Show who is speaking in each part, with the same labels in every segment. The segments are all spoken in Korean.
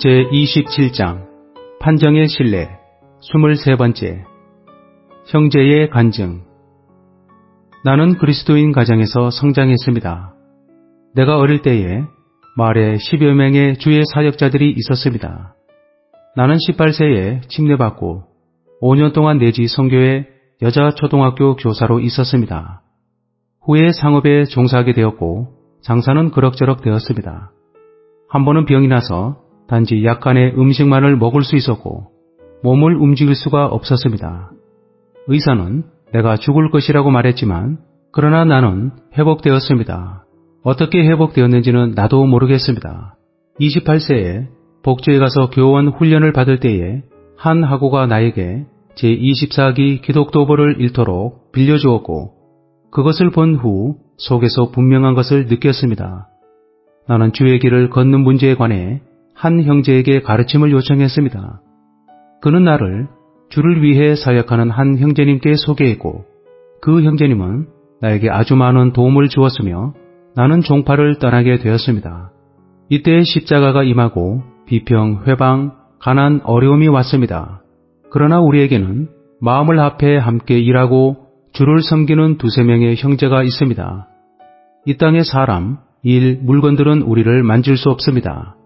Speaker 1: 제27장 판정의 신뢰 23번째 형제의 간증. 나는 그리스도인 가정에서 성장했습니다. 내가 어릴 때에 마을에 10여 명의 주의 사역자들이 있었습니다. 나는 18세에 침례받고 5년 동안 내지 선교회 여자 초등학교 교사로 있었습니다. 후에 상업에 종사하게 되었고 장사는 그럭저럭 되었습니다. 한 번은 병이 나서 단지 약간의 음식만을 먹을 수 있었고 몸을 움직일 수가 없었습니다. 의사는 내가 죽을 것이라고 말했지만 그러나 나는 회복되었습니다. 어떻게 회복되었는지는 나도 모르겠습니다. 28세에 복주에 가서 교원 훈련을 받을 때에 한 학우가 나에게 제24기 기독도벌을 읽도록 빌려주었고 그것을 본 후 속에서 분명한 것을 느꼈습니다. 나는 주의 길을 걷는 문제에 관해 한 형제에게 가르침을 요청했습니다. 그는 나를 주를 위해 사역하는 한 형제님께 소개했고 그 형제님은 나에게 아주 많은 도움을 주었으며 나는 종파를 떠나게 되었습니다. 이때 십자가가 임하고 비평, 회방, 가난, 어려움이 왔습니다. 그러나 우리에게는 마음을 합해 함께 일하고 주를 섬기는 2~3명의 형제가 있습니다. 이 땅의 사람, 일, 물건들은 우리를 만질 수 없습니다.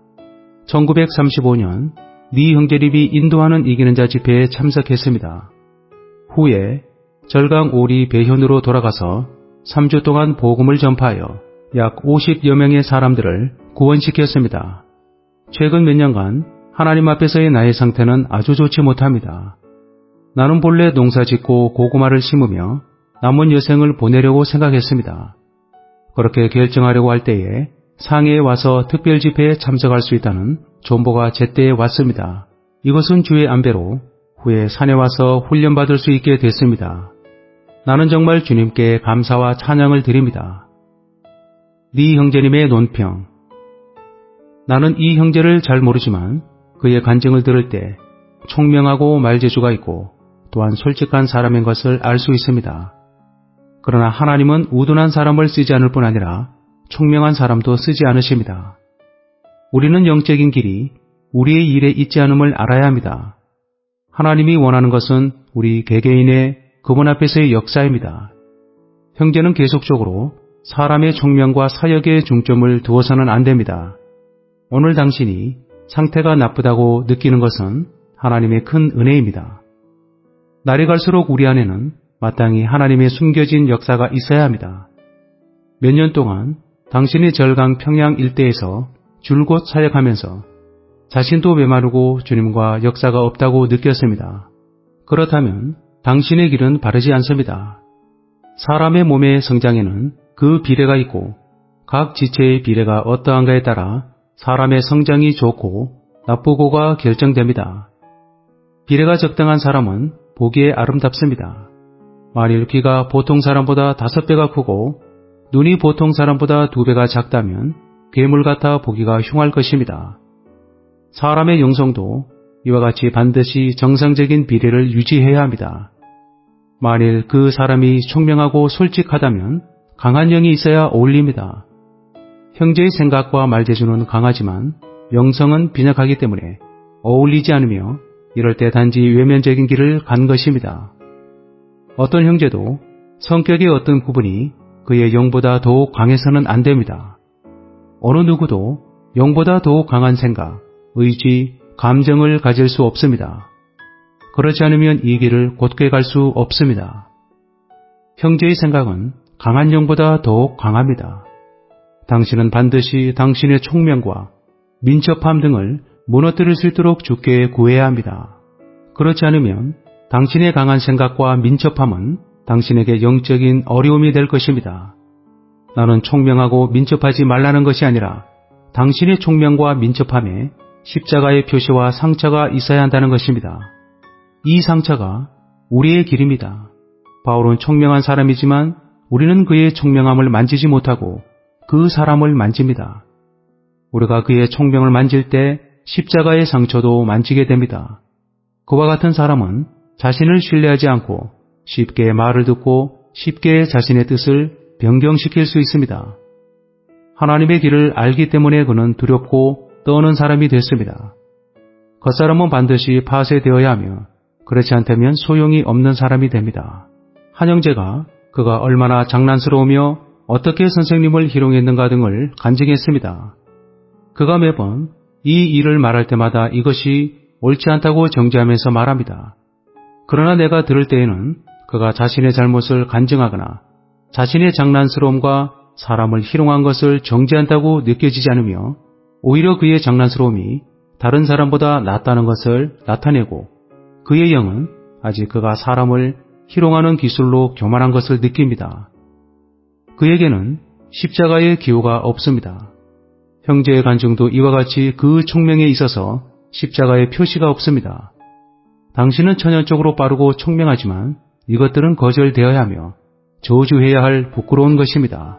Speaker 1: 1935년 네 형제립이 인도하는 이기는 자 집회에 참석했습니다. 후에 절강 오리 배현으로 돌아가서 3주 동안 복음을 전파하여 약 50여 명의 사람들을 구원시켰습니다. 최근 몇 년간 하나님 앞에서의 나의 상태는 아주 좋지 못합니다. 나는 본래 농사 짓고 고구마를 심으며 남은 여생을 보내려고 생각했습니다. 그렇게 결정하려고 할 때에 상해에 와서 특별 집회에 참석할 수 있다는 정보가 제때에 왔습니다. 이것은 주의 안배로 후에 산에 와서 훈련받을 수 있게 됐습니다. 나는 정말 주님께 감사와 찬양을 드립니다. 네 형제님의 논평. 나는 이 형제를 잘 모르지만 그의 간증을 들을 때 총명하고 말재주가 있고 또한 솔직한 사람인 것을 알 수 있습니다. 그러나 하나님은 우둔한 사람을 쓰지 않을 뿐 아니라 총명한 사람도 쓰지 않으십니다. 우리는 영적인 길이 우리의 일에 있지 않음을 알아야 합니다. 하나님이 원하는 것은 우리 개개인의 그분 앞에서의 역사입니다. 형제는 계속적으로 사람의 총명과 사역에 중점을 두어서는 안 됩니다. 오늘 당신이 상태가 나쁘다고 느끼는 것은 하나님의 큰 은혜입니다. 날이 갈수록 우리 안에는 마땅히 하나님의 숨겨진 역사가 있어야 합니다. 몇 년 동안 당신이 절강 평양 일대에서 줄곧 사역하면서 자신도 메마르고 주님과 역사가 없다고 느꼈습니다. 그렇다면 당신의 길은 바르지 않습니다. 사람의 몸의 성장에는 그 비례가 있고 각 지체의 비례가 어떠한가에 따라 사람의 성장이 좋고 나쁘고가 결정됩니다. 비례가 적당한 사람은 보기에 아름답습니다. 만일 귀가 보통 사람보다 5배가 크고 눈이 보통 사람보다 2배가 작다면 괴물 같아 보기가 흉할 것입니다. 사람의 영성도 이와 같이 반드시 정상적인 비례를 유지해야 합니다. 만일 그 사람이 총명하고 솔직하다면 강한 영이 있어야 어울립니다. 형제의 생각과 말재주는 강하지만 영성은 빈약하기 때문에 어울리지 않으며 이럴 때 단지 외면적인 길을 간 것입니다. 어떤 형제도 성격의 어떤 부분이 그의 영보다 더욱 강해서는 안 됩니다. 어느 누구도 영보다 더욱 강한 생각, 의지, 감정을 가질 수 없습니다. 그렇지 않으면 이 길을 곧게 갈 수 없습니다. 형제의 생각은 강한 영보다 더욱 강합니다. 당신은 반드시 당신의 총명과 민첩함 등을 무너뜨릴 수 있도록 주께 구해야 합니다. 그렇지 않으면 당신의 강한 생각과 민첩함은 당신에게 영적인 어려움이 될 것입니다. 나는 총명하고 민첩하지 말라는 것이 아니라 당신의 총명과 민첩함에 십자가의 표시와 상처가 있어야 한다는 것입니다. 이 상처가 우리의 길입니다. 바울은 총명한 사람이지만 우리는 그의 총명함을 만지지 못하고 그 사람을 만집니다. 우리가 그의 총명을 만질 때 십자가의 상처도 만지게 됩니다. 그와 같은 사람은 자신을 신뢰하지 않고 쉽게 말을 듣고 쉽게 자신의 뜻을 변경시킬 수 있습니다. 하나님의 길을 알기 때문에 그는 두렵고 떠는 사람이 됐습니다. 겉사람은 반드시 파쇄되어야 하며 그렇지 않다면 소용이 없는 사람이 됩니다. 한 형제가 그가 얼마나 장난스러우며 어떻게 선생님을 희롱했는가 등을 간증했습니다. 그가 매번 이 일을 말할 때마다 이것이 옳지 않다고 정죄하면서 말합니다. 그러나 내가 들을 때에는 그가 자신의 잘못을 간증하거나 자신의 장난스러움과 사람을 희롱한 것을 정죄한다고 느껴지지 않으며 오히려 그의 장난스러움이 다른 사람보다 낫다는 것을 나타내고 그의 영은 아직 그가 사람을 희롱하는 기술로 교만한 것을 느낍니다. 그에게는 십자가의 기호가 없습니다. 형제의 간증도 이와 같이 그 총명에 있어서 십자가의 표시가 없습니다. 당신은 천연적으로 빠르고 총명하지만 이것들은 거절되어야 하며 저주해야 할 부끄러운 것입니다.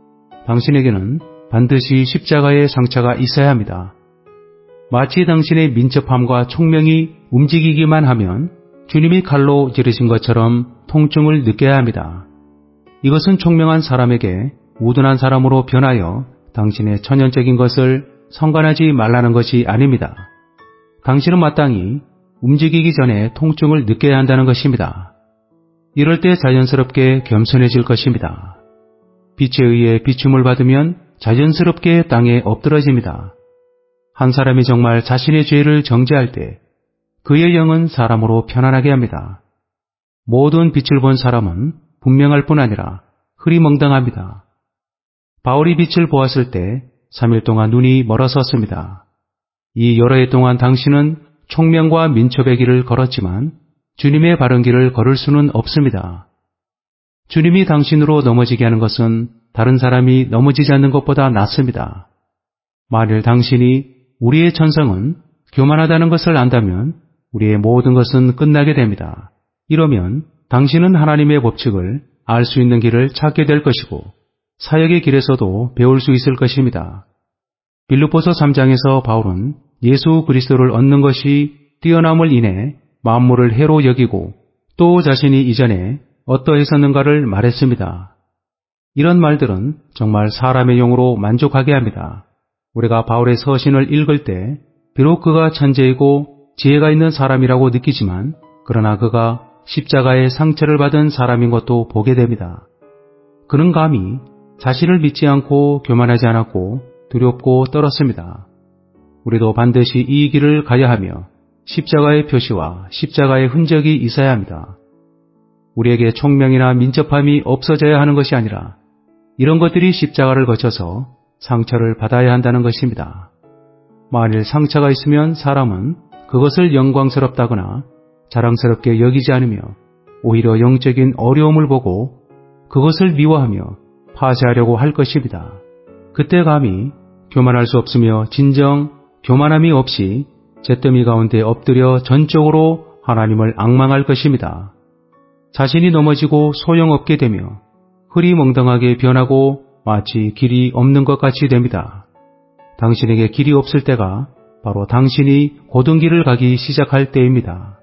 Speaker 1: 당신에게는 반드시 십자가의 상처가 있어야 합니다. 마치 당신의 민첩함과 총명이 움직이기만 하면 주님이 칼로 찌르신 것처럼 통증을 느껴야 합니다. 이것은 총명한 사람에게 우둔한 사람으로 변하여 당신의 천연적인 것을 성관하지 말라는 것이 아닙니다. 당신은 마땅히 움직이기 전에 통증을 느껴야 한다는 것입니다. 이럴 때 자연스럽게 겸손해질 것입니다. 빛에 의해 비춤을 받으면 자연스럽게 땅에 엎드러집니다. 한 사람이 정말 자신의 죄를 정죄할 때 그의 영은 사람으로 편안하게 합니다. 모든 빛을 본 사람은 분명할 뿐 아니라 흐리멍덩합니다. 바울이 빛을 보았을 때 3일 동안 눈이 멀어섰습니다. 이 여러 해 동안 당신은 총명과 민첩의 길을 걸었지만 주님의 바른 길을 걸을 수는 없습니다. 주님이 당신으로 넘어지게 하는 것은 다른 사람이 넘어지지 않는 것보다 낫습니다. 만일 당신이 우리의 천성은 교만하다는 것을 안다면 우리의 모든 것은 끝나게 됩니다. 이러면 당신은 하나님의 법칙을 알 수 있는 길을 찾게 될 것이고 사역의 길에서도 배울 수 있을 것입니다. 빌립보서 3장에서 바울은 예수 그리스도를 얻는 것이 뛰어남을 인해 만물을 해로 여기고 또 자신이 이전에 어떠했었는가를 말했습니다. 이런 말들은 정말 사람의 영으로 만족하게 합니다. 우리가 바울의 서신을 읽을 때 비록 그가 천재이고 지혜가 있는 사람이라고 느끼지만 그러나 그가 십자가의 상처를 받은 사람인 것도 보게 됩니다. 그는 감히 자신을 믿지 않고 교만하지 않았고 두렵고 떨었습니다. 우리도 반드시 이 길을 가야 하며 십자가의 표시와 십자가의 흔적이 있어야 합니다. 우리에게 총명이나 민첩함이 없어져야 하는 것이 아니라 이런 것들이 십자가를 거쳐서 상처를 받아야 한다는 것입니다. 만일 상처가 있으면 사람은 그것을 영광스럽다거나 자랑스럽게 여기지 않으며 오히려 영적인 어려움을 보고 그것을 미워하며 파쇄하려고 할 것입니다. 그때 감히 교만할 수 없으며 진정 교만함이 없이 잿더미 가운데 엎드려 전적으로 하나님을 앙망할 것입니다. 자신이 넘어지고 소용없게 되며 흐리멍덩하게 변하고 마치 길이 없는 것 같이 됩니다. 당신에게 길이 없을 때가 바로 당신이 고든 길을 가기 시작할 때입니다.